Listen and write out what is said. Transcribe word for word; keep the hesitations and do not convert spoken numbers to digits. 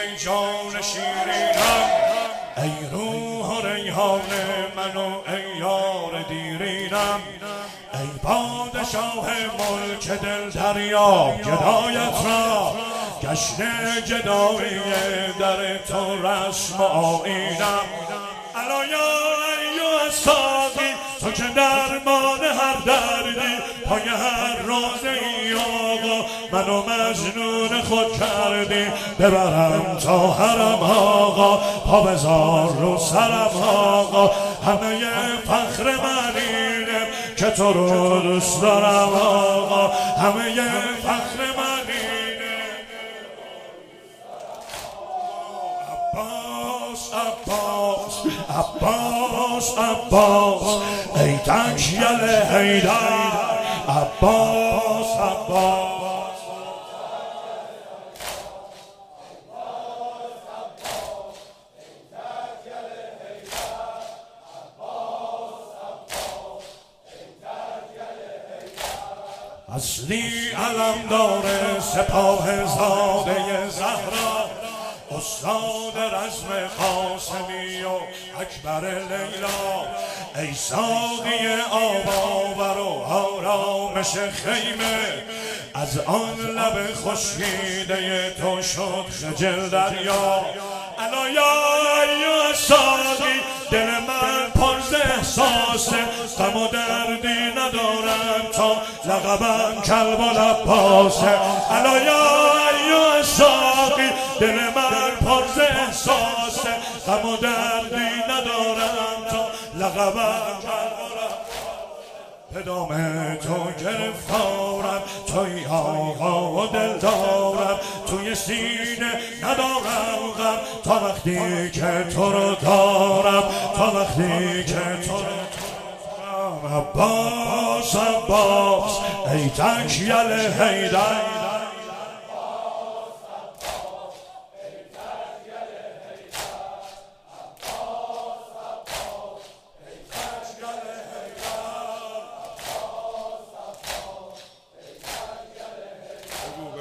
جان شیرینم، ای روح و ریحان من و ای یار دیرینم، ای پادشاه ملک دل دریا گدایت را، گشته گدایی در تو رسم و آیینم. الا یا ایها ساقی تو که درمان هر دردی، پای هر روزه ای آقا منو مجنون خود کردی، ببرم تا حرم آقا، پا بذار رو سرم آقا، همه فخر من اینه که تو رو دوست دارم آقا، همه فخر من اینه. عباس عباس عباس عباس ای تنگیل حیدر، عباس عباس اصلی علمدار سپاه زاده زهرا، استاد رزم قاسمی و اکبر لیلا، ای ساقی آباور و آرامش خیمه، از آن لب خشکیده تو شد خجل دریا. الا یا ایها ساقی دل من پر ز احساسه، غم و دردی ندارم تا لقبم کلب العباسه. الا یا ایها ساقی دل من پر ز احساسه، غم و دردی ندارم تا لقبم کلب به دام تو گرفتارم، توی آقا و دل دارم، توی سینه ندارم غم تا وقتی که تو رو دارم، تا وقتی که تو رو دارم. عباس عباس ای تنگیل حیدر.